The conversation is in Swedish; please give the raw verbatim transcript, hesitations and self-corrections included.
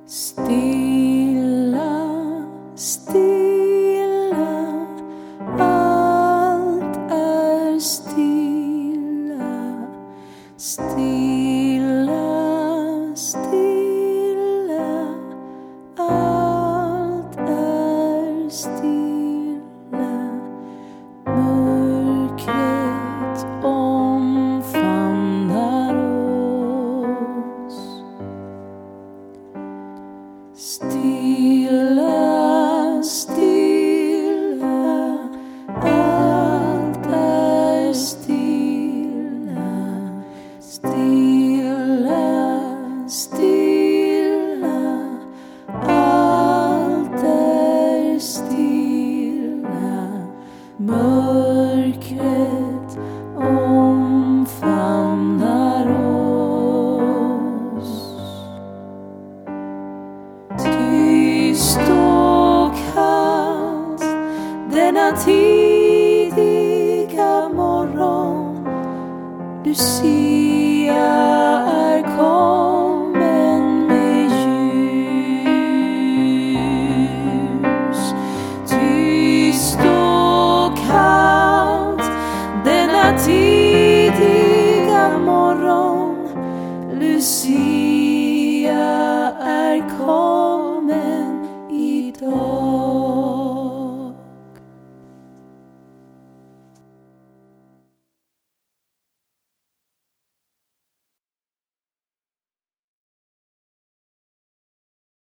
Stilla, stilla, allt är stilla. Stilla, stilla, allt är stilla. Mörkret omfamnar oss. Stilla, stilla, allt är stilla. Stilla, stilla, allt är stilla. Mörkret omfamnar oss. Tyst och kallt denna tidiga morgon, du ser